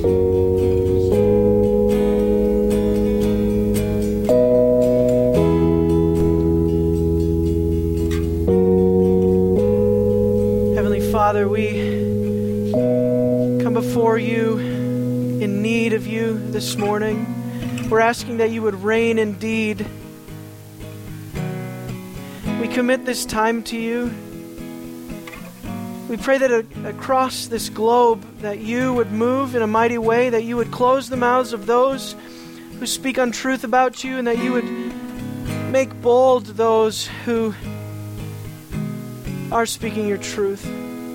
Father, we come before you in need of you this morning. We're asking that you would reign indeed. We commit this time to you. We pray that across this globe that you would move in a mighty way, that you would close the mouths of those who speak untruth about you, and that you would make bold those who are speaking your truth.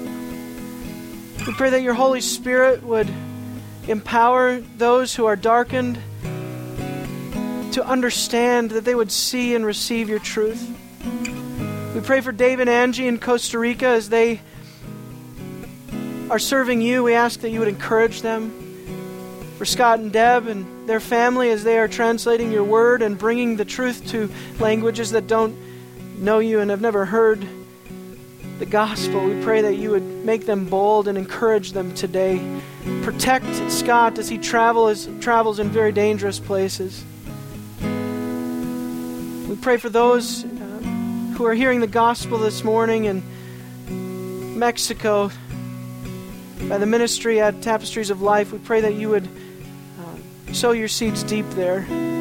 We pray that your Holy Spirit would empower those who are darkened to understand, that they would see and receive your truth. We pray for Dave and Angie in Costa Rica as they are serving you. We ask that you would encourage them. For Scott and Deb and their family as they are translating your word and bringing the truth to languages that don't know you and have never heard the gospel, we pray that you would make them bold and encourage them today. Protect Scott as he travels in very dangerous places. We pray for those who are hearing the gospel this morning in Mexico by the ministry at Tapestries of Life. We pray that you would sow your seeds deep there.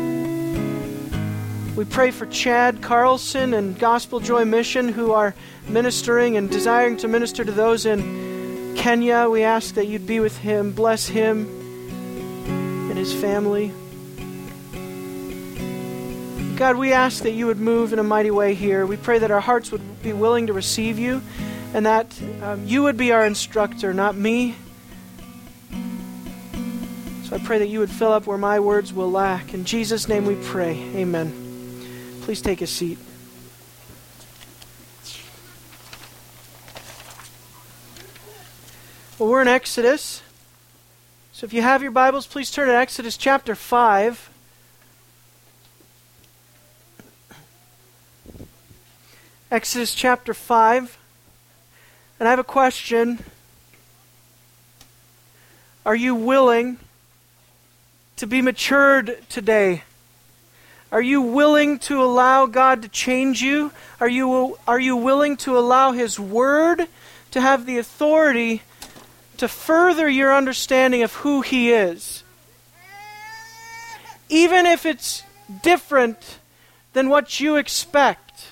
We pray for Chad Carlson and Gospel Joy Mission who are ministering and desiring to minister to those in Kenya. We ask that you'd be with him, bless him and his family. God, we ask that you would move in a mighty way here. We pray that our hearts would be willing to receive you and that you would be our instructor, not me. So I pray that you would fill up where my words will lack. In Jesus' name we pray. Amen. Please take a seat. Well, we're in Exodus. So if you have your Bibles, please turn to Exodus chapter 5. Exodus chapter 5. And I have a question. Are you willing to be matured today? Are you willing to allow God to change you? Are you willing to allow His Word to have the authority to further your understanding of who He is? Even if it's different than what you expect.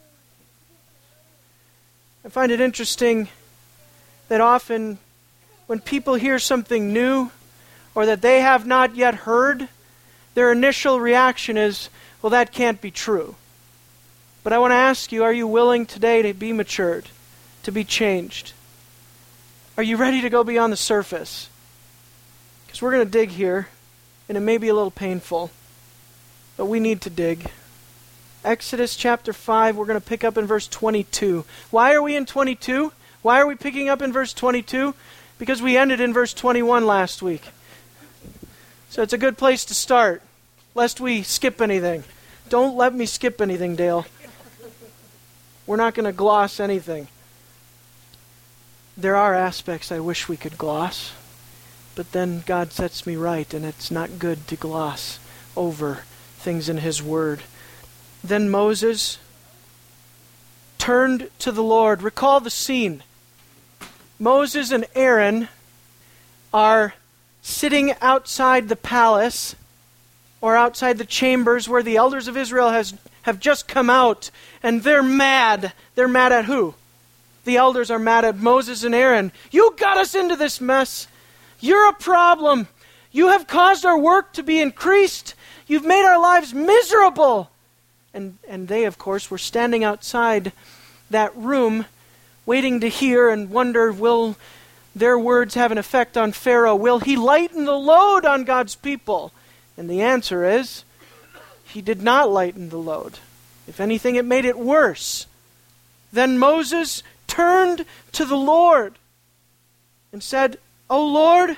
I find it interesting that often when people hear something new or that they have not yet heard, their initial reaction is, well, that can't be true. But I want to ask you, are you willing today to be matured, to be changed? Are you ready to go beyond the surface? Because we're going to dig here, and it may be a little painful, but we need to dig. Exodus chapter 5, we're going to pick up in verse 22. Why are we in 22? Why are we picking up in verse 22? Because we ended in verse 21 last week. So it's a good place to start, lest we skip anything. Don't let me skip anything, Dale. We're not going to gloss anything. There are aspects I wish we could gloss, but then God sets me right, and it's not good to gloss over things in His Word. Then Moses turned to the Lord. Recall the scene. Moses and Aaron are sitting outside the palace or outside the chambers where the elders of Israel have just come out, and they're mad. They're mad at who? The elders are mad at Moses and Aaron. You got us into this mess. You're a problem. You have caused our work to be increased. You've made our lives miserable. And they, of course, were standing outside that room waiting to hear and wonder, will their words have an effect on Pharaoh? Will he lighten the load on God's people? And the answer is, he did not lighten the load. If anything, it made it worse. Then Moses turned to the Lord and said, "O Lord,"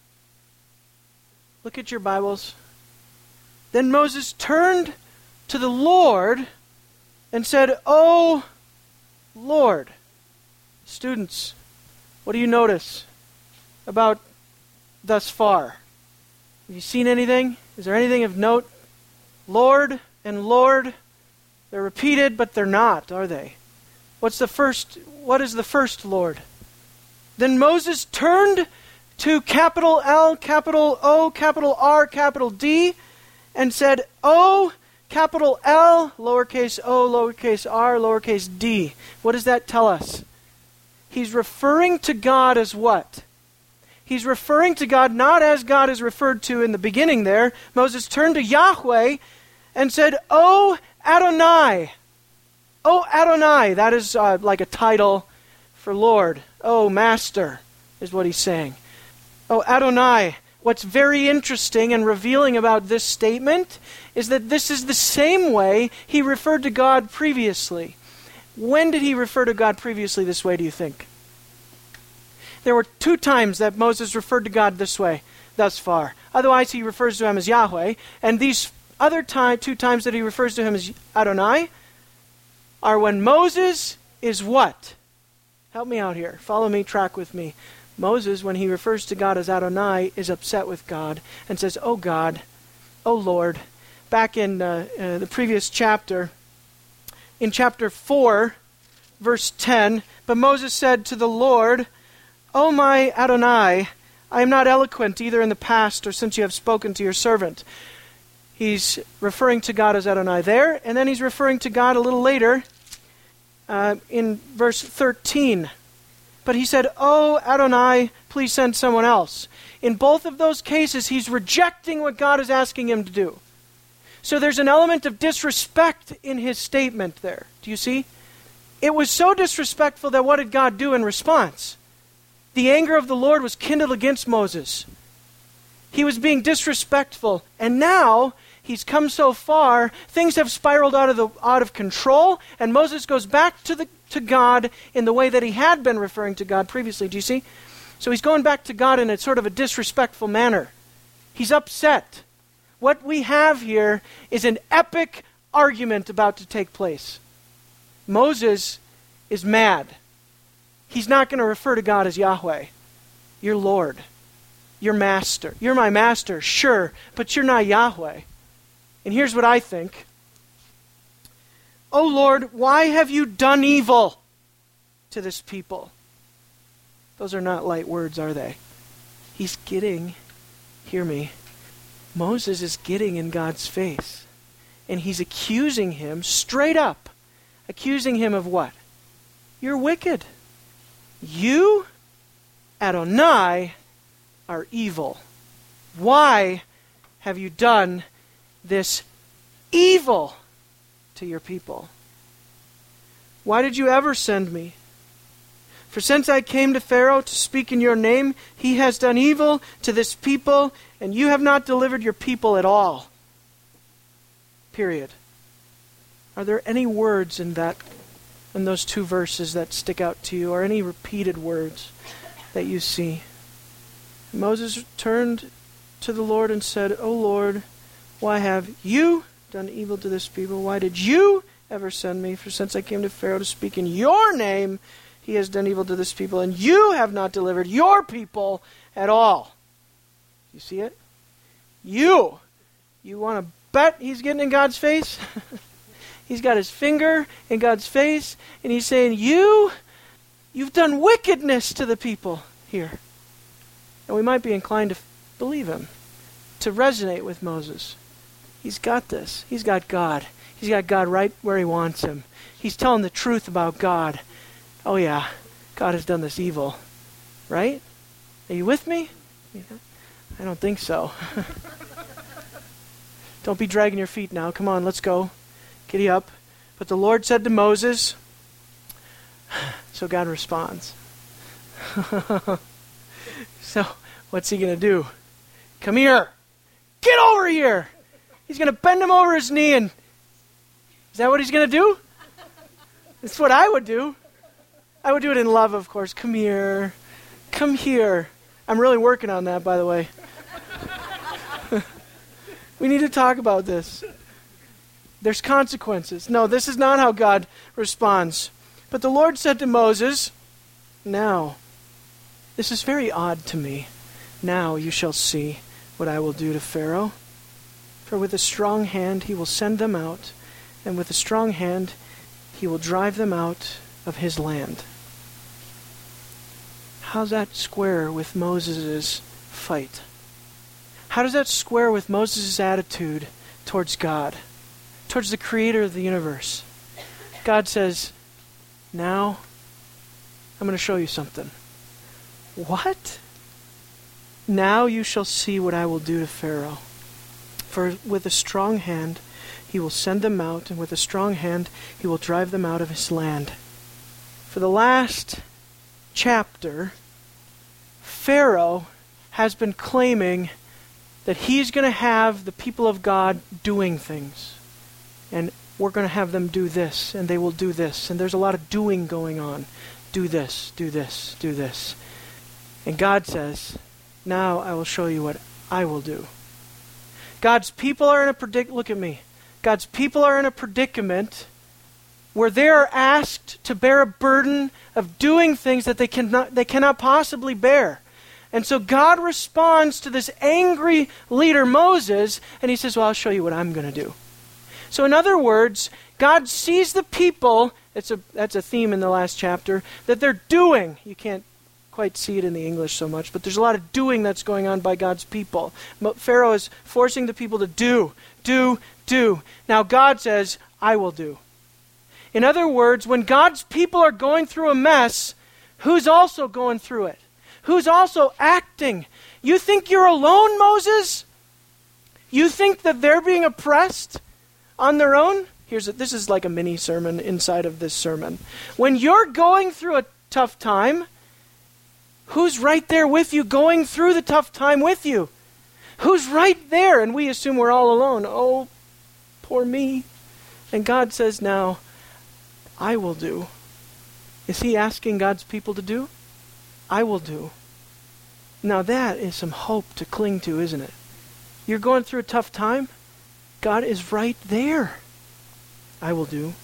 look at your Bibles. Then Moses turned to the Lord and said, "O Lord." Students, what do you notice about thus far? Have you seen anything? Is there anything of note? Lord and Lord, they're repeated, but they're not, are they? What is the first Lord? Then Moses turned to capital L, capital O, capital R, capital D, and said, O, capital L, lowercase o, lowercase r, lowercase d. What does that tell us? He's referring to God as what? He's referring to God not as God is referred to in the beginning there. Moses turned to Yahweh and said, O Adonai. O Adonai. That is like a title for Lord. O Master is what he's saying. O Adonai. What's very interesting and revealing about this statement is that this is the same way he referred to God previously. When did he refer to God previously this way, do you think? There were 2 times that Moses referred to God this way thus far. Otherwise, he refers to him as Yahweh. And these other 2 times that he refers to him as Adonai are when Moses is what? Help me out here. Follow me, track with me. Moses, when he refers to God as Adonai, is upset with God and says, Oh God, oh Lord. Back in the previous chapter, in chapter 4, verse 10, but Moses said to the Lord, O my Adonai, I am not eloquent either in the past or since you have spoken to your servant. He's referring to God as Adonai there, and then he's referring to God a little later in verse 13. But he said, Oh Adonai, please send someone else. In both of those cases, he's rejecting what God is asking him to do. So there's an element of disrespect in his statement there. Do you see? It was so disrespectful that what did God do in response? The anger of the Lord was kindled against Moses. He was being disrespectful. And now, he's come so far, things have spiraled out of control, and Moses goes back to God in the way that he had been referring to God previously. Do you see? So he's going back to God in a sort of a disrespectful manner. He's upset. What we have here is an epic argument about to take place. Moses is mad. He's not going to refer to God as Yahweh. You're Lord. You're Master. You're my Master, sure, but you're not Yahweh. And here's what I think. Oh Lord, why have you done evil to this people? Those are not light words, are they? He's getting, hear me, Moses is getting in God's face. And he's accusing him, straight up, accusing him of what? You're wicked. You, Adonai, are evil. Why have you done this evil to your people? Why did you ever send me? For since I came to Pharaoh to speak in your name, he has done evil to this people, and you have not delivered your people at all. Period. Are there any words in those 2 verses that stick out to you, or any repeated words that you see? Moses turned to the Lord and said, O Lord, why have you done evil to this people? Why did you ever send me? For since I came to Pharaoh to speak in your name, he has done evil to this people, and you have not delivered your people at all. You see it? You want to bet he's getting in God's face? He's got his finger in God's face, and he's saying, you've done wickedness to the people here. And we might be inclined to believe him, to resonate with Moses. He's got this. He's got God. He's got God right where he wants him. He's telling the truth about God. Oh yeah, God has done this evil. Right? Are you with me? I don't think so. Don't be dragging your feet now. Come on, let's go. Giddy up. But the Lord said to Moses, so God responds. So, what's he going to do? Come here. Get over here. He's going to bend him over his knee and... Is that what he's going to do? That's what I would do. I would do it in love, of course. Come here. Come here. I'm really working on that, by the way. We need to talk about this. There's consequences. No, this is not how God responds. But the Lord said to Moses, now, this is very odd to me. Now you shall see what I will do to Pharaoh. For with a strong hand he will send them out, and with a strong hand he will drive them out of his land. How's that square with Moses' fight? How does that square with Moses' attitude towards God, towards the creator of the universe? God says, now I'm going to show you something. What? Now you shall see what I will do to Pharaoh. For with a strong hand he will send them out, and with a strong hand he will drive them out of his land. For the last chapter, Pharaoh has been claiming that he's going to have the people of God doing things. And we're going to have them do this, and they will do this. And there's a lot of doing going on. Do this, do this, do this. And God says, now I will show you what I will do. God's people are in a predicament. Look at me. God's people are in a predicament where they are asked to bear a burden of doing things that they cannot possibly bear. And so God responds to this angry leader, Moses, and he says, well, I'll show you what I'm going to do. So in other words, God sees the people, that's a theme in the last chapter, that they're doing. You can't quite see it in the English so much, but there's a lot of doing that's going on by God's people. Pharaoh is forcing the people to do. Now God says, I will do. In other words, when God's people are going through a mess, who's also going through it? Who's also acting? You think you're alone, Moses? You think that they're being oppressed on their own? This is like a mini sermon inside of this sermon. When you're going through a tough time, who's right there with you going through the tough time with you? Who's right there? And we assume we're all alone. Oh, poor me. And God says, now, I will do. Is he asking God's people to do? I will do. Now that is some hope to cling to, isn't it? You're going through a tough time? God is right there. I will do.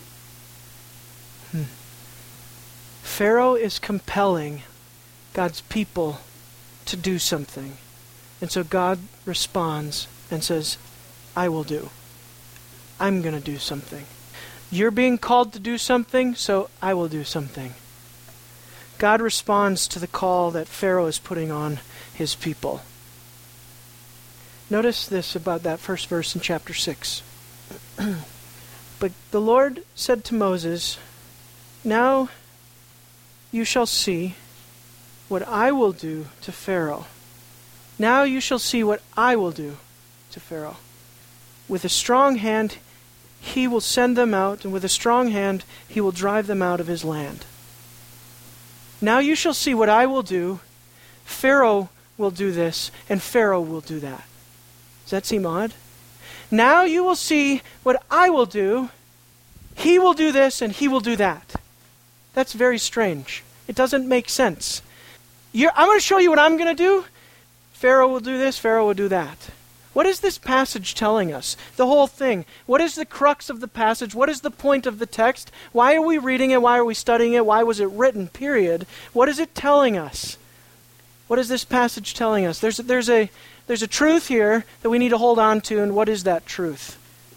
Pharaoh is compelling God's people to do something. And so God responds and says, I will do. I'm going to do something. You're being called to do something, so I will do something. God responds to the call that Pharaoh is putting on his people. Notice this about that first verse in chapter 6. But the Lord said to Moses, now you shall see what I will do to Pharaoh. Now you shall see what I will do to Pharaoh. With a strong hand he will send them out, and with a strong hand he will drive them out of his land. Now you shall see what I will do. Pharaoh will do this, and Pharaoh will do that. Does that seem odd? Now you will see what I will do. He will do this, and he will do that. That's very strange. It doesn't make sense. I'm going to show you what I'm going to do. Pharaoh will do this, Pharaoh will do that. What is this passage telling us? The whole thing. What is the crux of the passage? What is the point of the text? Why are we reading it? Why are we studying it? Why was it written, period? What is it telling us? What is this passage telling us? There's a truth here that we need to hold on to, and what is that truth?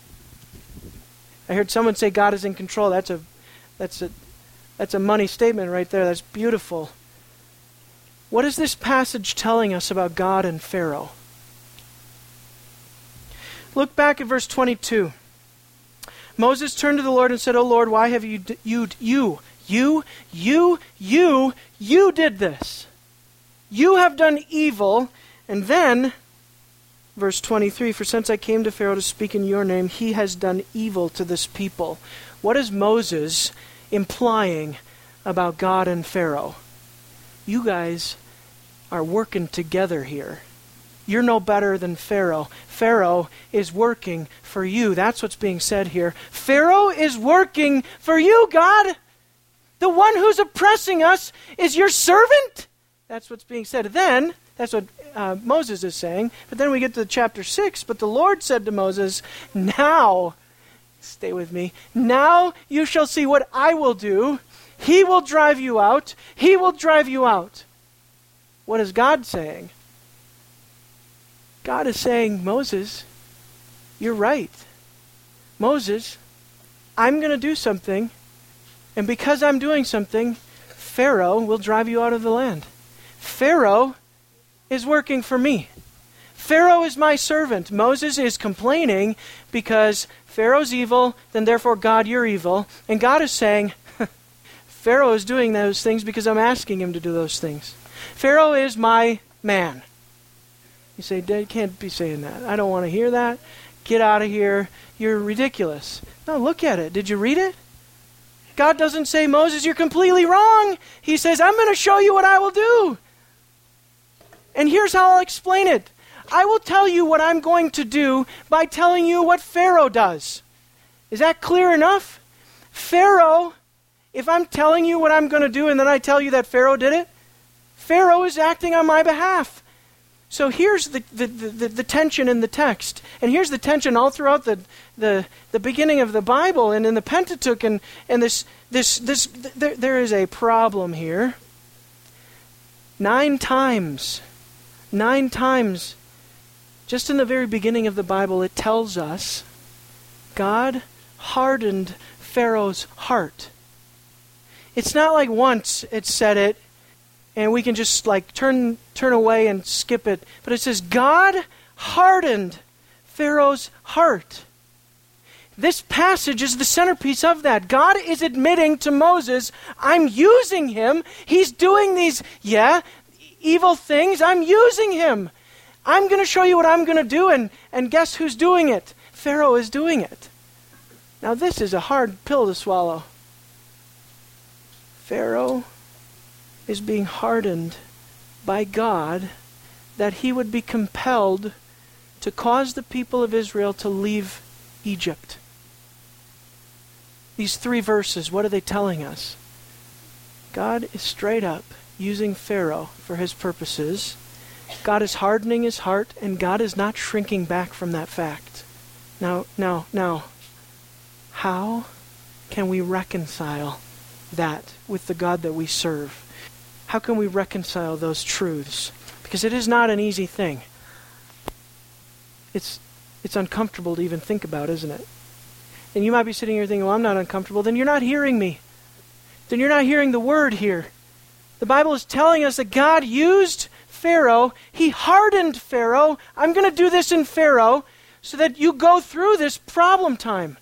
I heard someone say God is in control. That's a money statement right there. That's beautiful. What is this passage telling us about God and Pharaoh? Look back at verse 22. Moses turned to the Lord and said, O Lord, why have you did this? You have done evil. And then, verse 23, for since I came to Pharaoh to speak in your name, he has done evil to this people. What is Moses implying about God and Pharaoh? You guys are working together here. You're no better than Pharaoh. Pharaoh is working for you. That's what's being said here. Pharaoh is working for you, God. The one who's oppressing us is your servant. That's what's being said. Then, that's what Moses is saying. But then we get to chapter 6. But the Lord said to Moses, now, stay with me, now you shall see what I will do. He will drive you out. He will drive you out. What is God saying? God is saying, Moses, you're right. Moses, I'm going to do something, and because I'm doing something, Pharaoh will drive you out of the land. Pharaoh is working for me. Pharaoh is my servant. Moses is complaining because Pharaoh's evil, then therefore God, you're evil. And God is saying, Pharaoh is doing those things because I'm asking him to do those things. Pharaoh is my man. You say, Dad, you can't be saying that. I don't want to hear that. Get out of here. You're ridiculous. No, look at it. Did you read it? God doesn't say, Moses, you're completely wrong. He says, I'm going to show you what I will do. And here's how I'll explain it. I will tell you what I'm going to do by telling you what Pharaoh does. Is that clear enough? Pharaoh, if I'm telling you what I'm going to do and then I tell you that Pharaoh did it, Pharaoh is acting on my behalf. So here's the tension in the text. And here's the tension all throughout the beginning of the Bible and in the Pentateuch. And there is a problem here. 9 times, just in the very beginning of the Bible, it tells us God hardened Pharaoh's heart. It's not like once it said it, and we can just like turn away and skip it. But it says, God hardened Pharaoh's heart. This passage is the centerpiece of that. God is admitting to Moses, I'm using him. He's doing these, evil things. I'm using him. I'm going to show you what I'm going to do, and guess who's doing it? Pharaoh is doing it. Now this is a hard pill to swallow. Pharaoh is being hardened by God that he would be compelled to cause the people of Israel to leave Egypt. These 3 verses, what are they telling us? God is straight up using Pharaoh for his purposes. God is hardening his heart, and God is not shrinking back from that fact. Now, how can we reconcile that with the God that we serve? How can we reconcile those truths? Because it is not an easy thing. It's uncomfortable to even think about, isn't it? And you might be sitting here thinking, well, I'm not uncomfortable. Then you're not hearing me. Then you're not hearing the word here. The Bible is telling us that God used Pharaoh. He hardened Pharaoh. I'm going to do this in Pharaoh so that you go through this problem time.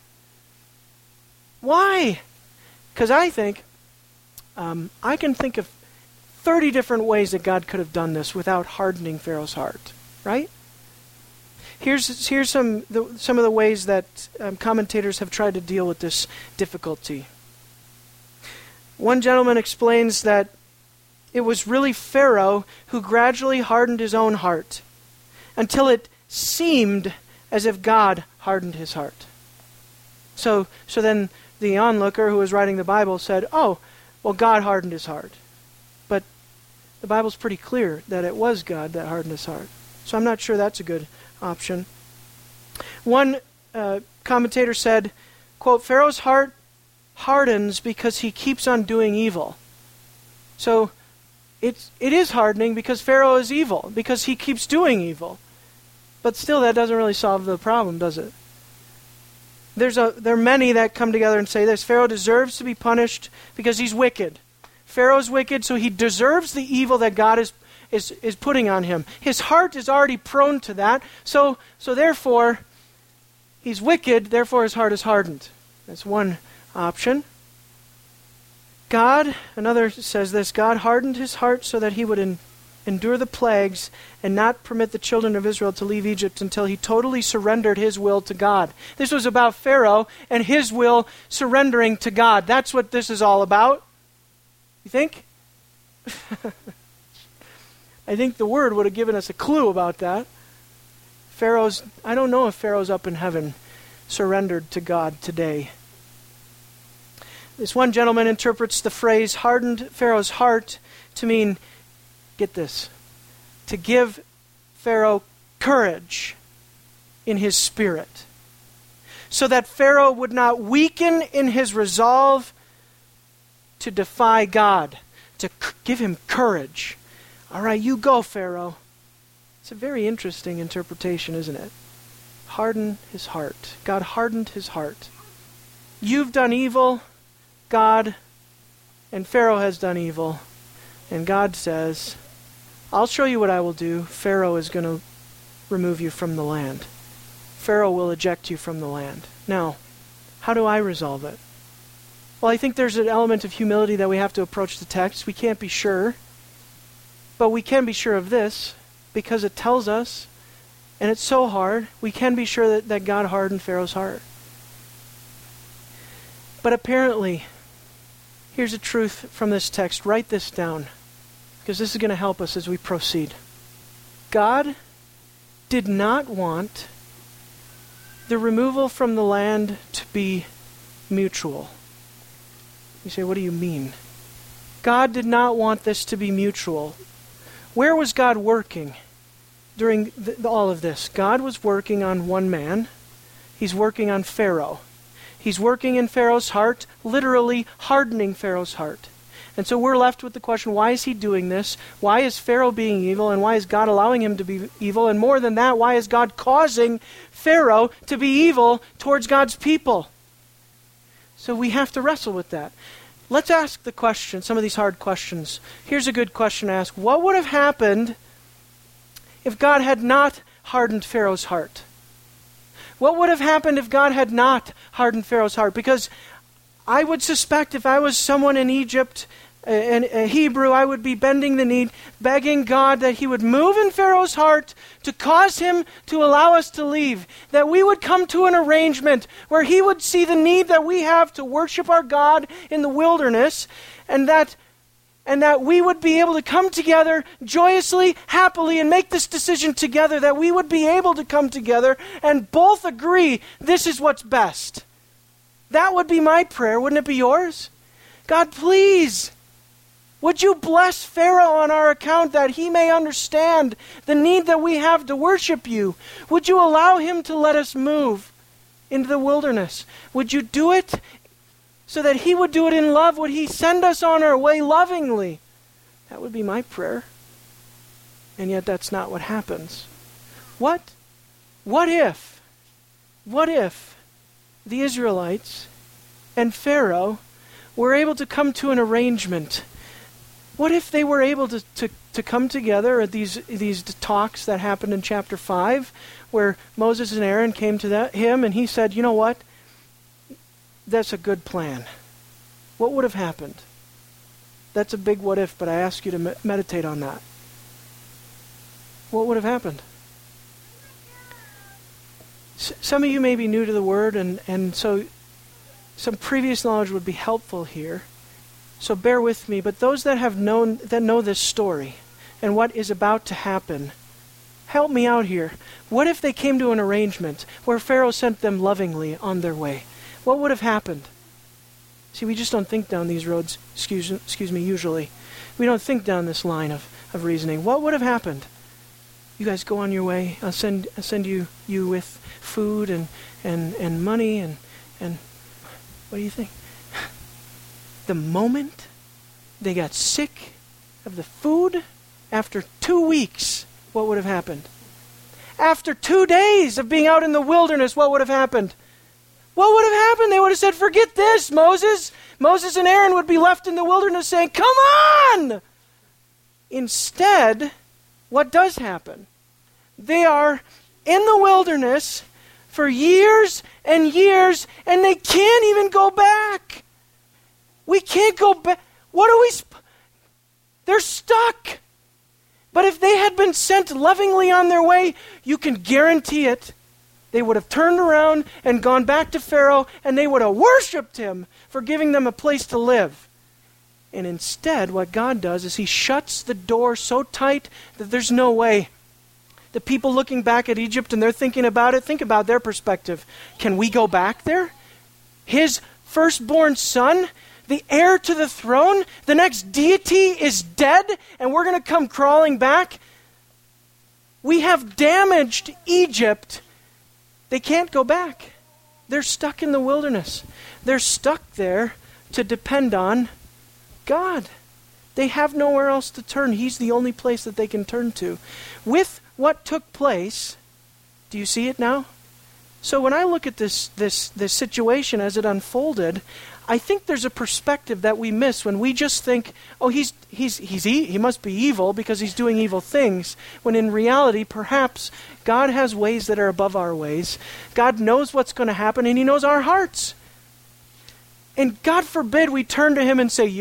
Why? Because I think, I can think of 30 different ways that God could have done this without hardening Pharaoh's heart, right? Here's some of the ways that commentators have tried to deal with this difficulty. One gentleman explains that it was really Pharaoh who gradually hardened his own heart until it seemed as if God hardened his heart. So then the onlooker who was writing the Bible said, oh, well, God hardened his heart. But the Bible's pretty clear that it was God that hardened his heart. So I'm not sure that's a good option. One commentator said, quote, Pharaoh's heart hardens because he keeps on doing evil. So it is hardening because Pharaoh is evil, because he keeps doing evil. But still, that doesn't really solve the problem, does it? There are many that come together and say this: Pharaoh deserves to be punished because he's wicked. Pharaoh's wicked, so he deserves the evil that God is putting on him. His heart is already prone to that, so therefore, he's wicked, therefore his heart is hardened. That's one option. Another says this, God hardened his heart so that he would endure the plagues and not permit the children of Israel to leave Egypt until he totally surrendered his will to God. This was about Pharaoh and his will surrendering to God. That's what this is all about. You think? I think the word would have given us a clue about that. I don't know if Pharaoh's up in heaven surrendered to God today. This one gentleman interprets the phrase hardened Pharaoh's heart to mean, get this, to give Pharaoh courage in his spirit, so that Pharaoh would not weaken in his resolve to defy God, to give him courage. All right, you go, Pharaoh. It's a very interesting interpretation, isn't it? Harden his heart. God hardened his heart. You've done evil, God, and Pharaoh has done evil. And God says, I'll show you what I will do. Pharaoh is going to remove you from the land. Pharaoh will eject you from the land. Now, how do I resolve it? Well, I think there's an element of humility that we have to approach the text. We can't be sure. But we can be sure of this, because it tells us, and it's so hard, we can be sure that God hardened Pharaoh's heart. But apparently, here's a truth from this text. Write this down, because this is going to help us as we proceed. God did not want the removal from the land to be mutual. You say, what do you mean? God did not want this to be mutual. Where was God working during all of this? God was working on one man. He's working on Pharaoh. He's working in Pharaoh's heart, literally hardening Pharaoh's heart. And so we're left with the question, why is he doing this? Why is Pharaoh being evil? And why is God allowing him to be evil? And more than that, why is God causing Pharaoh to be evil towards God's people? So we have to wrestle with that. Let's ask the question, some of these hard questions. Here's a good question to ask. What would have happened if God had not hardened Pharaoh's heart? What would have happened if God had not hardened Pharaoh's heart? Because I would suspect if I was someone in Egypt, a Hebrew, I would be bending the knee, begging God that he would move in Pharaoh's heart to cause him to allow us to leave. That we would come to an arrangement where he would see the need that we have to worship our God in the wilderness, and that we would be able to come together joyously, happily, and make this decision together, that we would be able to come together and both agree this is what's best. That would be my prayer. Wouldn't it be yours? God, please, would you bless Pharaoh on our account that he may understand the need that we have to worship you? Would you allow him to let us move into the wilderness? Would you do it so that he would do it in love? Would he send us on our way lovingly? That would be my prayer. And yet that's not what happens. What if the Israelites and Pharaoh were able to come to an arrangement? What if they were able to come together at these talks that happened in chapter 5, where Moses and Aaron came to him and he said, you know what? That's a good plan. What would have happened? That's a big what if, but I ask you to meditate on that. What would have happened? Some of you may be new to the Word, and so some previous knowledge would be helpful here. So bear with me. But those that know this story and what is about to happen, help me out here. What if they came to an arrangement where Pharaoh sent them lovingly on their way? What would have happened? See, we just don't think down these roads, excuse me, usually. We don't think down this line of reasoning. What would have happened? You guys go on your way. I'll send you with food and money and what do you think? The moment they got sick of the food, after 2 weeks, what would have happened? After 2 days of being out in the wilderness, what would have happened? What would have happened? They would have said, forget this, Moses. Moses and Aaron would be left in the wilderness saying, come on! Instead, what does happen? They are in the wilderness for years and years, and they can't even go back. We can't go back. They're stuck. But if they had been sent lovingly on their way, you can guarantee it. They would have turned around and gone back to Pharaoh, and they would have worshipped him for giving them a place to live. And instead, what God does is he shuts the door so tight that there's no way. The people looking back at Egypt and they're thinking about it, think about their perspective. Can we go back there? His firstborn son, the heir to the throne, the next deity is dead, and we're going to come crawling back? We have damaged Egypt. They can't go back. They're stuck in the wilderness. They're stuck there to depend on God. They have nowhere else to turn. He's the only place that they can turn to. With what took place, do you see it now? So when I look at this situation as it unfolded, I think there's a perspective that we miss when we just think, oh, he must be evil because he's doing evil things, when in reality, perhaps God has ways that are above our ways. God knows what's going to happen, and he knows our hearts. And God forbid we turn to him and say,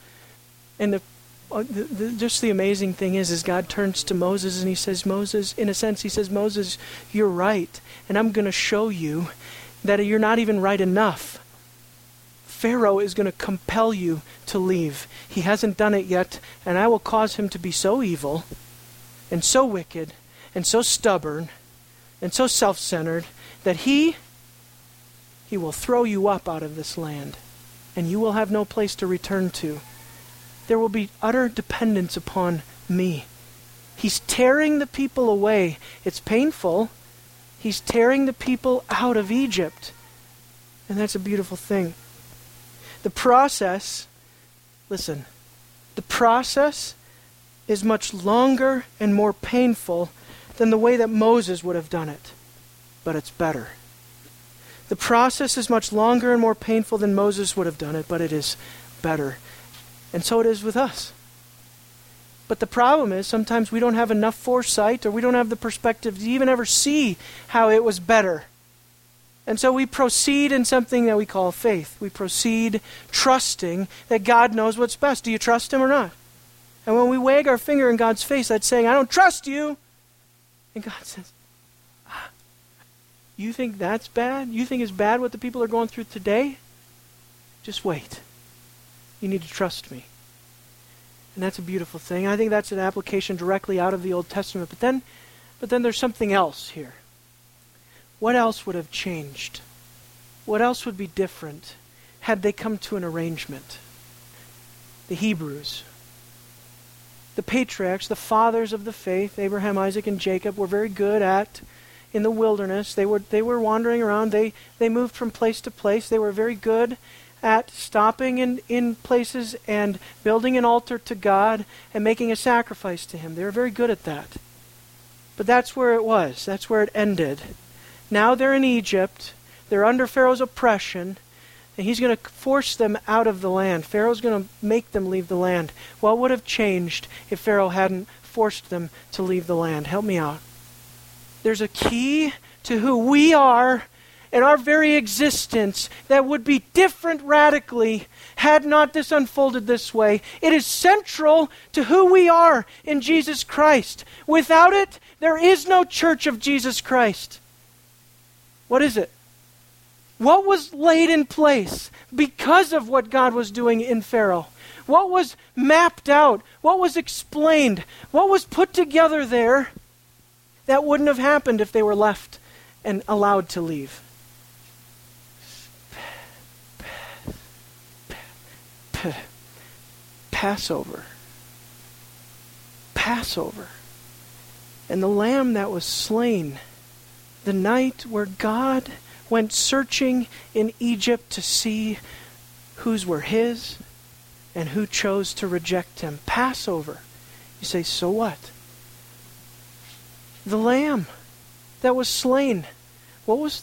just the amazing thing is God turns to Moses and he says, Moses, you're right, and I'm going to show you that you're not even right enough. Pharaoh is going to compel you to leave. He hasn't done it yet, and I will cause him to be so evil and so wicked and so stubborn and so self-centered that he will throw you up out of this land, and you will have no place to return to. There will be utter dependence upon me. He's tearing the people away. It's painful. He's tearing the people out of Egypt. And that's a beautiful thing. The process is much longer and more painful than the way that Moses would have done it. But it's better. The process is much longer and more painful than Moses would have done it, but it is better. And so it is with us. But the problem is sometimes we don't have enough foresight, or we don't have the perspective to even ever see how it was better. And so we proceed in something that we call faith. We proceed trusting that God knows what's best. Do you trust him or not? And when we wag our finger in God's face, that's saying, I don't trust you. And God says, you think that's bad? You think it's bad what the people are going through today? Just wait. You need to trust me. And that's a beautiful thing. I think that's an application directly out of the Old Testament. But then there's something else here. What else would have changed? What else would be different had they come to an arrangement? The Hebrews, the patriarchs, the fathers of the faith, Abraham, Isaac, and Jacob, were very good at, in the wilderness, they were wandering around. They moved from place to place. They were very good at stopping in places and building an altar to God and making a sacrifice to him. They were very good at that. But that's where it was. That's where it ended. Now they're in Egypt. They're under Pharaoh's oppression, and he's going to force them out of the land. Pharaoh's going to make them leave the land. What would have changed if Pharaoh hadn't forced them to leave the land? Help me out. There's a key to who we are and our very existence that would be different radically had not this unfolded this way. It is central to who we are in Jesus Christ. Without it, there is no church of Jesus Christ. What is it? What was laid in place because of what God was doing in Pharaoh? What was mapped out? What was explained? What was put together there that wouldn't have happened if they were left and allowed to leave? Passover. Passover. And the lamb that was slain, the night where God went searching in Egypt to see whose were his and who chose to reject him. Passover. You say, so what? The lamb that was slain. What was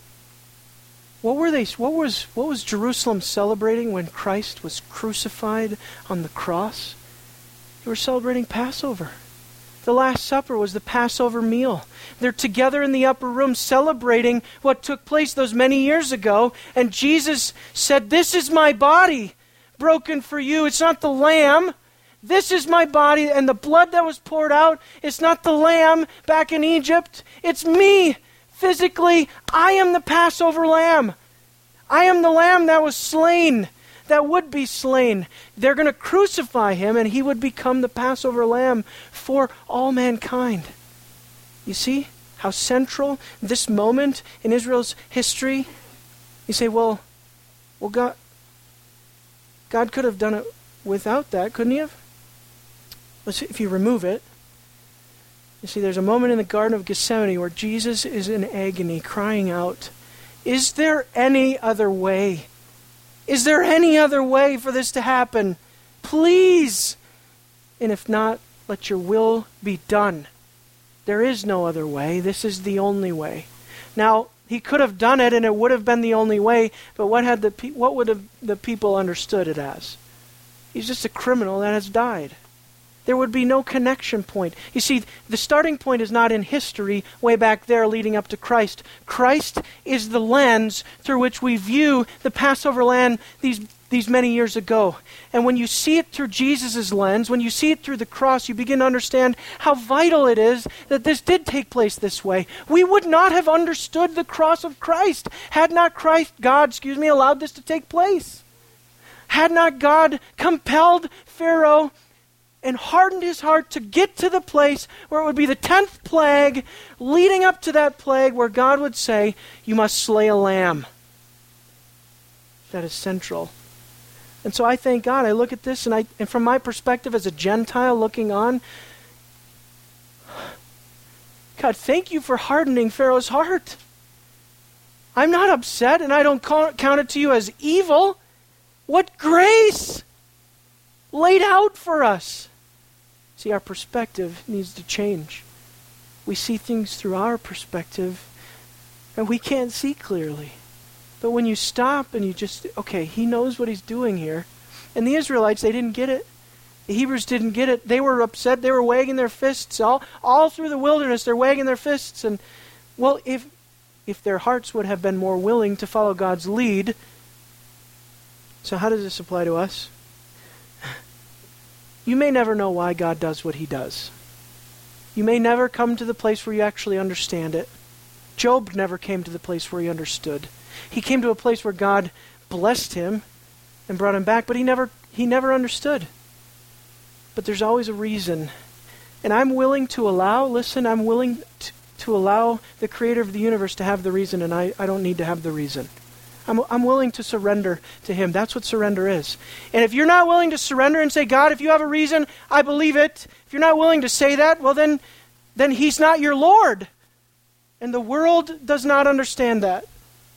Jerusalem celebrating when Christ was crucified on the cross? They were celebrating Passover. The Last Supper was the Passover meal. They're together in the upper room celebrating what took place those many years ago. And Jesus said, this is my body broken for you. It's not the lamb. This is my body. And the blood that was poured out, it's not the lamb back in Egypt. It's me. Physically, I am the Passover lamb. I am the lamb that was slain, that would be slain. They're going to crucify him, and he would become the Passover lamb for all mankind. You see how central this moment in Israel's history? You say, well, God could have done it without that, couldn't he have? Let's see, if you remove it, you see there's a moment in the Garden of Gethsemane where Jesus is in agony, crying out, is there any other way? Is there any other way for this to happen? Please, And if not, let your will be done. There is no other way. This is the only way. Now, he could have done it and it would have been the only way, but what would have the people understood it as? He's just a criminal that has died. There would be no connection point. You see, the starting point is not in history way back there leading up to Christ. Christ is the lens through which we view the Passover lamb these many years ago. And when you see it through Jesus' lens, when you see it through the cross, you begin to understand how vital it is that this did take place this way. We would not have understood the cross of Christ had not God allowed this to take place. Had not God compelled Pharaoh and hardened his heart to get to the place where it would be the 10th plague, leading up to that plague where God would say, you must slay a lamb. That is central. And so I thank God. I look at this, and from my perspective as a Gentile looking on, God, thank you for hardening Pharaoh's heart. I'm not upset, and I don't count it to you as evil. What grace laid out for us. See, our perspective needs to change. We see things through our perspective, and we can't see clearly. But when you stop and you just, okay, he knows what he's doing here. And the Israelites, they didn't get it. The Hebrews didn't get it. They were upset. They were wagging their fists. All through the wilderness, they're wagging their fists. And, well, if their hearts would have been more willing to follow God's lead. So how does this apply to us? You may never know why God does what he does. You may never come to the place where you actually understand it. Job never came to the place where he understood. He came to a place where God blessed him and brought him back, but he never understood. But there's always a reason. And I'm willing to allow to allow the creator of the universe to have the reason, and I don't need to have the reason. I'm willing to surrender to him. That's what surrender is. And if you're not willing to surrender and say, God, if you have a reason, I believe it. If you're not willing to say that, well then he's not your Lord. And the world does not understand that.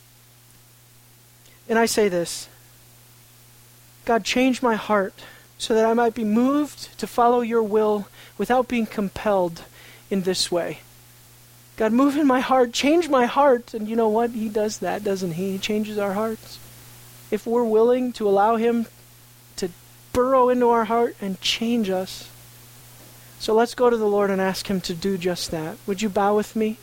And I say this, God, change my heart so that I might be moved to follow your will without being compelled in this way. God, move in my heart, change my heart. And you know what? He does that, doesn't he? He changes our hearts. If we're willing to allow him to burrow into our heart and change us. So let's go to the Lord and ask him to do just that. Would you bow with me?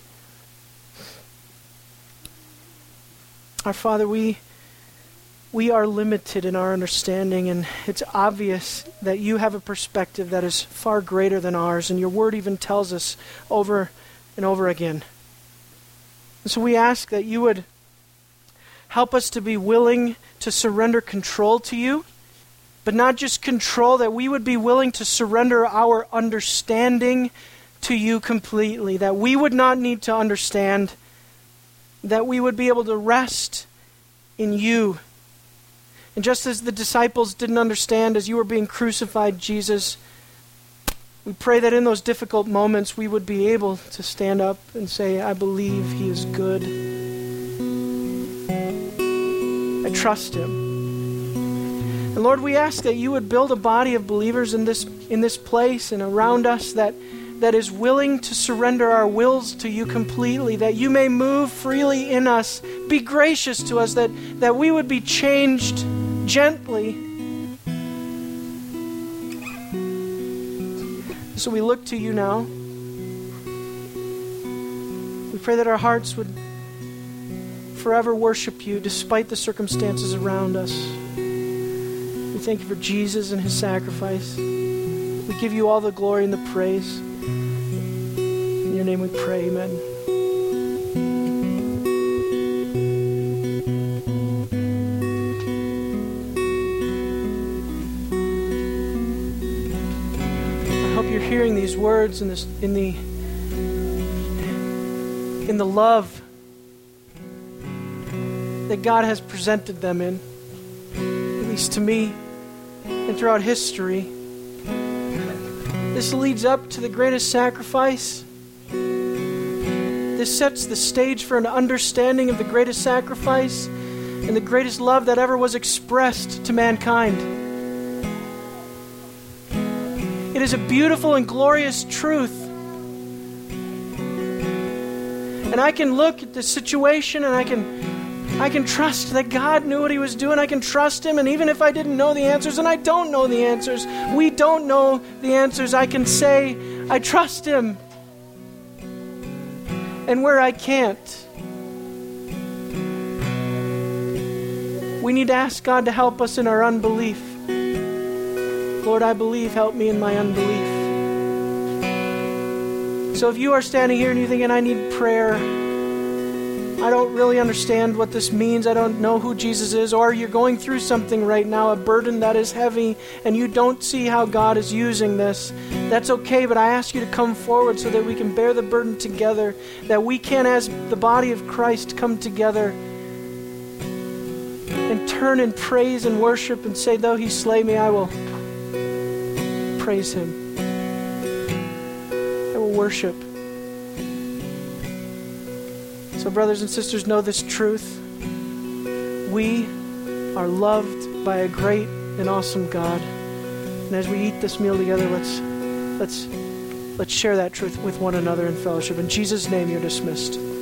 Our Father, we are limited in our understanding, and it's obvious that you have a perspective that is far greater than ours, and your word even tells us over and over again. And so we ask that you would help us to be willing to surrender control to you, but not just control, that we would be willing to surrender our understanding to you completely, that we would not need to understand, that we would be able to rest in you. And just as the disciples didn't understand as you were being crucified, Jesus, we pray that in those difficult moments we would be able to stand up and say, I believe he is good. I trust him. And Lord, we ask that you would build a body of believers in this place and around us that is willing to surrender our wills to you completely, that you may move freely in us. Be gracious to us, that we would be changed gently. So we look to you now. We pray that our hearts would forever worship you despite the circumstances around us. We thank you for Jesus and his sacrifice. We give you all the glory and the praise. In your name we pray, amen. Hearing these words in the love that God has presented them in, at least to me and throughout history. This leads up to the greatest sacrifice. This sets the stage for an understanding of the greatest sacrifice and the greatest love that ever was expressed to mankind. It is a beautiful and glorious truth. And I can look at the situation and I can trust that God knew what he was doing. I can trust him. And even if I didn't know the answers, and I don't know the answers, we don't know the answers, I can say, I trust him. And where I can't, we need to ask God to help us in our unbelief. Lord, I believe, help me in my unbelief. So if you are standing here and you're thinking, I need prayer, I don't really understand what this means, I don't know who Jesus is, or you're going through something right now, a burden that is heavy, and you don't see how God is using this, that's okay, but I ask you to come forward so that we can bear the burden together, that we can, as the body of Christ, come together and turn in praise and worship and say, though he slay me, I will praise him. I will worship. So brothers and sisters, know this truth. We are loved by a great and awesome God. And as we eat this meal together, let's share that truth with one another in fellowship. In Jesus' name, you're dismissed.